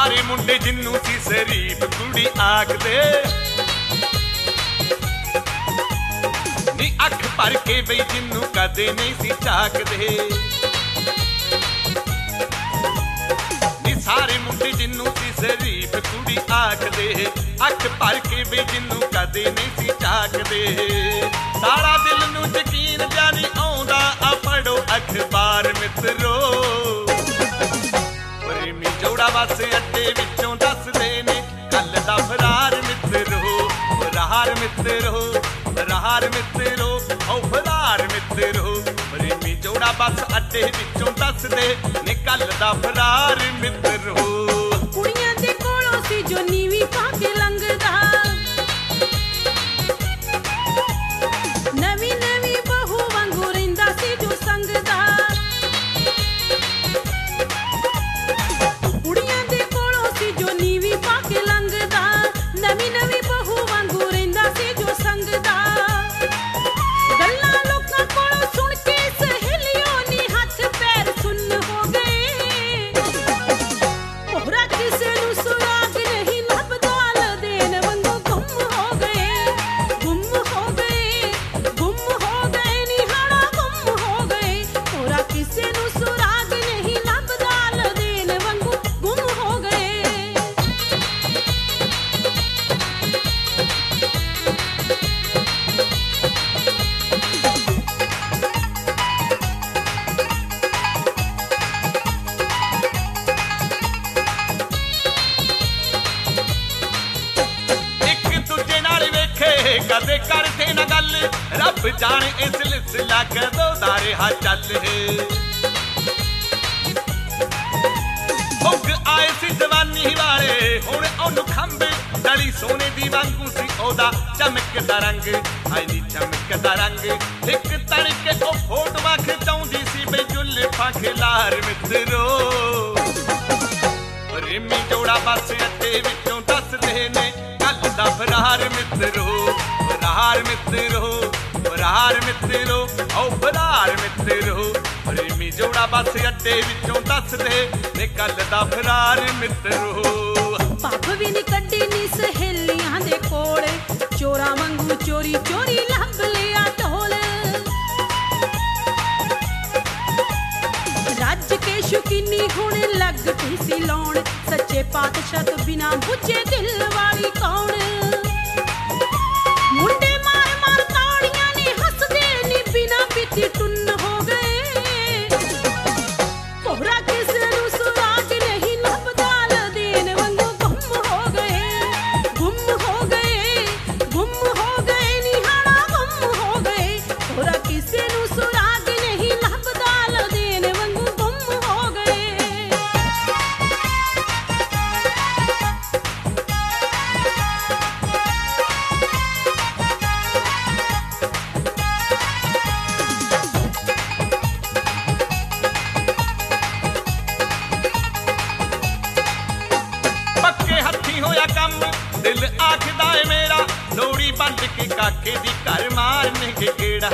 सारे मुंडे जिन्नू सी शरीफ कुड़ी आखदे नी अख भर के बई जिन्नू कदे नहीं सी झाकदे नी सारे मुंडे जिन्नू सी शरीफ कुड़ी आखदे अख भर के बई जिन्नू कदे नहीं सी झाकदे सारा दिल नू यकीन जानी आउंदा आ पढ़ो अखबार मित्रो प्रेमी जोड़ा बस अड्डे विचों दसदे ने कल दा फरार मित्रो फरार मित्रो फरार मित्रो ओ फरार मित्रो प्रेमी जोड़ा बस अड्डे विचों दसदे ने कल दा फरार मित्रो कुड़ियां दे कोलों सी जो नीवी पा के लंघदा नवी नवी बहू वांगू रहिंदा सी जो संगदा कुड़ियां दे कोलों सी जो नीवी पा के लंघदा नवी नवी बहू वांगू रहिंदा सी जो संगदा गल्लां लोकां कोलों सुन के सहेलियों नी हथ पैर सुन्न हो गए कोहरा किसे नू सुराग नहीं लभदा लदेन वांगू गुम हो गए निहाड़ा गुम हो गए कोहरा किसे नू सुराग नहीं लभदा लदेन वांगू गुम हो गए एक दूजे नाल वेखे कदे करदे ना गल रब जाने इस लिसला कदों दा रहा चल हुग आए सी जवानी वाले हुण ओनू खंबे डली सोने दी वांगू सी ओदा चमकदा रंग आई नी चमकदा रंग एक तड़के ओ फोटोआं खिचाउंदी सी बई जुल्फां खिलार मित्रो प्रेमी जोड़ा बस अड्डे विचों दसदे ने कल दा फरार मित्रो फरार मित्रो फरार मित्रो ओ फरार मित्रो प्रेमी जोड़ा बस अड्डे विचों दसदे ने कल दा फरार मित्रो पब भी नी कड्डी नी सहेलियां दे कोल चोरा वांगू चोरी चोरी लभ लिया ढोल रज के शौकीनी हुण लग पई सी लाउण सच्चे पातशाह तो बिना बुझे दिल वाली कौन मुंडे मार मार ताड़ियां नी हसदे नी बिना पीती टुन्न हो गए कोहरा किसे नू सुराग नहीं लभदा लदेन वांगू गुम हो गए निहाड़ा गुम हो गए कोहरा किसे नू सुराग नहीं लभदा लदेन वांगू गुम हो गए पक्के हथी होया कम दिल आखदा है मेरा लोड़ी बंद के काके दी घर मारने के गेड़ा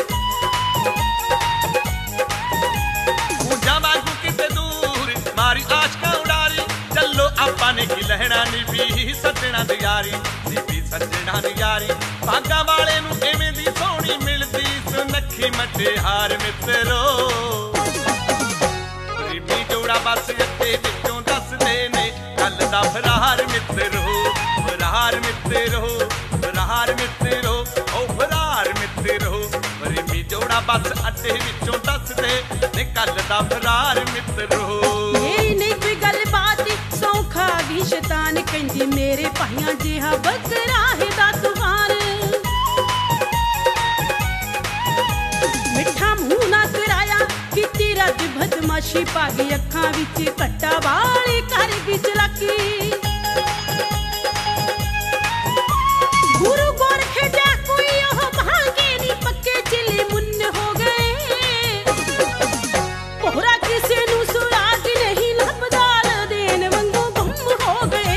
पूजा वांगू किते दूर मारी आशका उड़ारी चलो आपा ने की लहना निभी सजना दी यारी भागा वाले नू एवें दी सोहनी मिलदी सुनखी मटिहार मित्रो प्रेमी जोड़ा बस अड्डे विचों दसदे ने कल दा फरार मित्रो फरार मित्रो फरार मित्रो ओ फरार मित्रो प्रेमी जोड़ा बस अड्डे विचों दसदे ने कल दा फरार मित्रो मेरी नहीं कोई गल बात सौखा गी शैतान कहंदी मेरे भाइयां जिहा बकरा है दा तूफान मिठा मुंह ना कराया किती रज बदमाशी पागी अखां विच कट्टा वाली कर विच लकी गुरु गोरख जा कोई ओह भागे नी पक्के चिले मुन्न हो गए कोहरा किसे नू सुराग नहीं लभदा लदेन वांगू गुम हो गए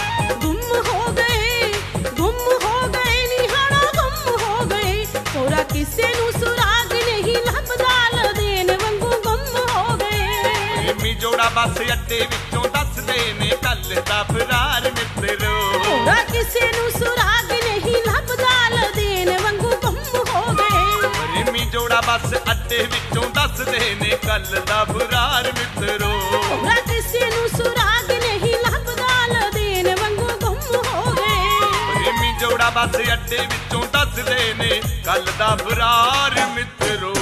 निहाड़ा गुम हो गए कोहरा किसे नू सुराग नहीं लभदा लदेन वांगू गुम हो गए प्रेमी जोड़ा बस अड्डे विचों दसदे ने कल ਕੱਲ ਦਾ ਫਰਾਰ ਮਿੱਤਰੋ। ਹੋਰਾ ਕਿਸੇ ਨੂੰ ਸੁਰਾਗ ਨਹੀਂ ਲੱਭਦਾ ਲਦੇਨ ਵਾਂਗੂ ਗੁੰਮ ਹੋ ਗਏ। ਪ੍ਰੇਮੀ ਜੋੜਾ ਬਸ ਅੱਡੇ ਵਿੱਚੋਂ ਦੱਸਦੇ ਨੇ ਕੱਲ ਦਾ ਫਰਾਰ ਮਿੱਤਰੋ। ਹੋਰਾ ਕਿਸੇ ਨੂੰ ਸੁਰਾਗ ਨਹੀਂ ਲੱਭਦਾ ਲਦੇਨ ਵਾਂਗੂ ਗੁੰਮ ਹੋ ਗਏ। ਪ੍ਰੇਮੀ ਜੋੜਾ ਬਸ ਅੱਡੇ ਵਿੱਚੋਂ ਦੱਸਦੇ ਨੇ ਕੱਲ ਦਾ ਫਰਾਰ ਮਿੱਤਰੋ।